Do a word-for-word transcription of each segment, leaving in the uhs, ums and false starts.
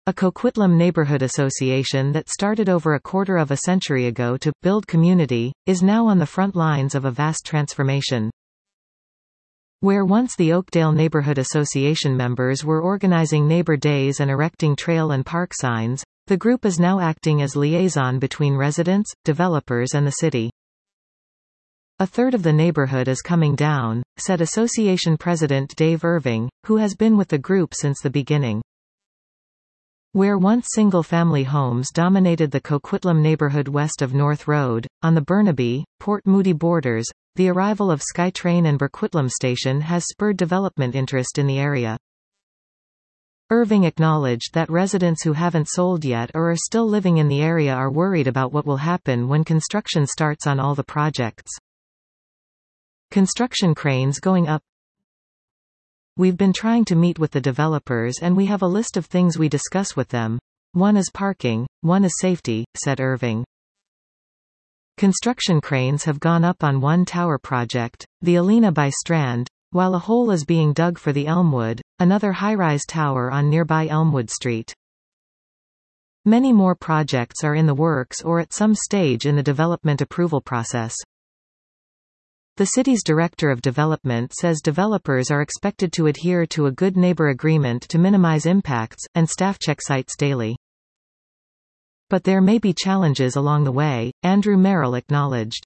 A Coquitlam neighborhood association that started over a quarter of a century ago to build community, is now on the front lines of a vast transformation. Where once the Oakdale Neighborhood Association members were organizing neighbor days and erecting trail and park signs, the group is now acting as liaison between residents, developers and the city. A third of the neighborhood is coming down, said Association President Dave Irving, who has been with the group since the beginning. Where once single-family homes dominated the Coquitlam neighborhood west of North Road, on the Burnaby, Port Moody borders, the arrival of SkyTrain and Burquitlam Station has spurred development interest in the area. Irving acknowledged that residents who haven't sold yet or are still living in the area are worried about what will happen when construction starts on all the projects. Construction cranes going up. We've been trying to meet with the developers and we have a list of things we discuss with them. One is parking, one is safety, said Irving. Construction cranes have gone up on one tower project, the Alina by Strand, while a hole is being dug for the Elmwood, another high-rise tower on nearby Elmwood Street. Many more projects are in the works or at some stage in the development approval process. The city's Director of Development says developers are expected to adhere to a good neighbor agreement to minimize impacts, and staff check sites daily. But there may be challenges along the way, Andrew Merrill acknowledged.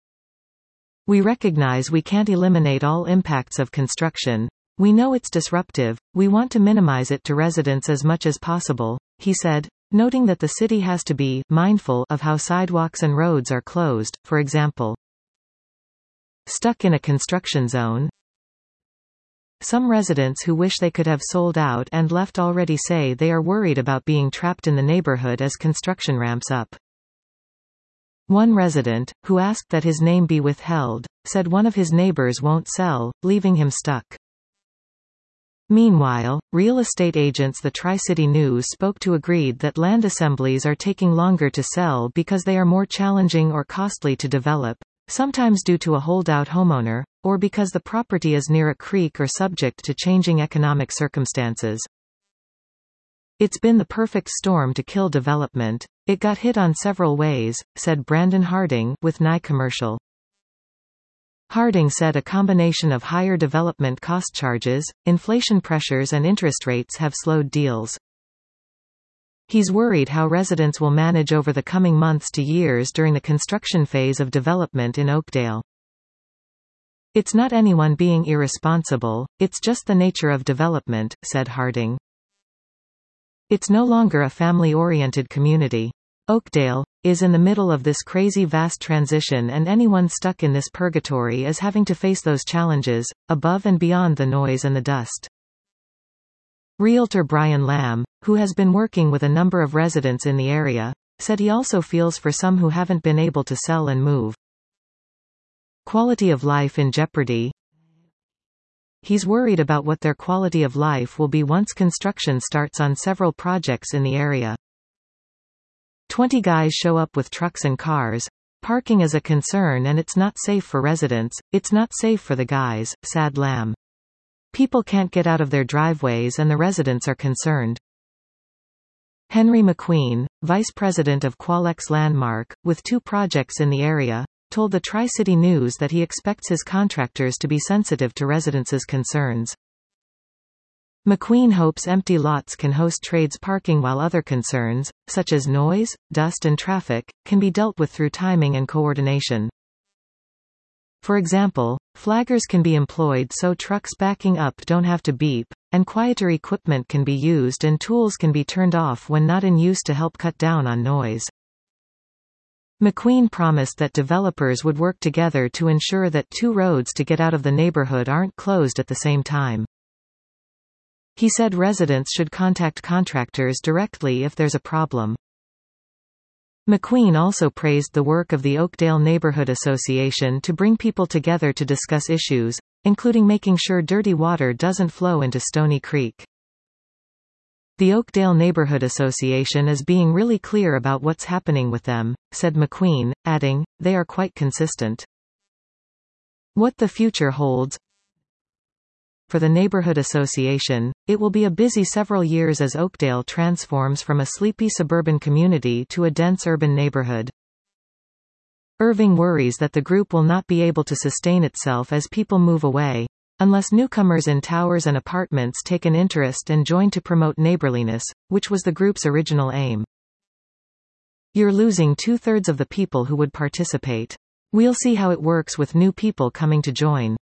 We recognize we can't eliminate all impacts of construction. We know it's disruptive, we want to minimize it to residents as much as possible, he said, noting that the city has to be mindful of how sidewalks and roads are closed, for example. Stuck in a construction zone. Some residents who wish they could have sold out and left already say they are worried about being trapped in the neighborhood as construction ramps up. One resident, who asked that his name be withheld, said one of his neighbors won't sell, leaving him stuck. Meanwhile, real estate agents the Tri-City News spoke to agreed that land assemblies are taking longer to sell because they are more challenging or costly to develop, sometimes due to a holdout homeowner, or because the property is near a creek or subject to changing economic circumstances. It's been the perfect storm to kill development. It got hit on several ways, said Brandon Harding, with Nye Commercial. Harding said a combination of higher development cost charges, inflation pressures and interest rates have slowed deals. He's worried how residents will manage over the coming months to years during the construction phase of development in Oakdale. It's not anyone being irresponsible, it's just the nature of development, said Harding. It's no longer a family-oriented community. Oakdale is in the middle of this crazy vast transition, and anyone stuck in this purgatory is having to face those challenges, above and beyond the noise and the dust. Realtor Brian Lamb, who has been working with a number of residents in the area, said he also feels for some who haven't been able to sell and move. Quality of life in jeopardy. He's worried about what their quality of life will be once construction starts on several projects in the area. Twenty guys show up with trucks and cars. Parking is a concern and it's not safe for residents, it's not safe for the guys, said Lamb. People can't get out of their driveways and the residents are concerned. Henry McQueen, vice president of Qualex Landmark, with two projects in the area, told the Tri-City News that he expects his contractors to be sensitive to residents' concerns. McQueen hopes empty lots can host trades parking while other concerns, such as noise, dust and traffic, can be dealt with through timing and coordination. For example, flaggers can be employed so trucks backing up don't have to beep, and quieter equipment can be used and tools can be turned off when not in use to help cut down on noise. McQueen promised that developers would work together to ensure that two roads to get out of the neighborhood aren't closed at the same time. He said residents should contact contractors directly if there's a problem. McQueen also praised the work of the Oakdale Neighborhood Association to bring people together to discuss issues, including making sure dirty water doesn't flow into Stony Creek. The Oakdale Neighborhood Association is being really clear about what's happening with them, said McQueen, adding, they are quite consistent. What the future holds. For the neighborhood association, it will be a busy several years as Oakdale transforms from a sleepy suburban community to a dense urban neighborhood. Irving worries that the group will not be able to sustain itself as people move away, unless newcomers in towers and apartments take an interest and join to promote neighborliness, which was the group's original aim. You're losing two-thirds of the people who would participate. We'll see how it works with new people coming to join.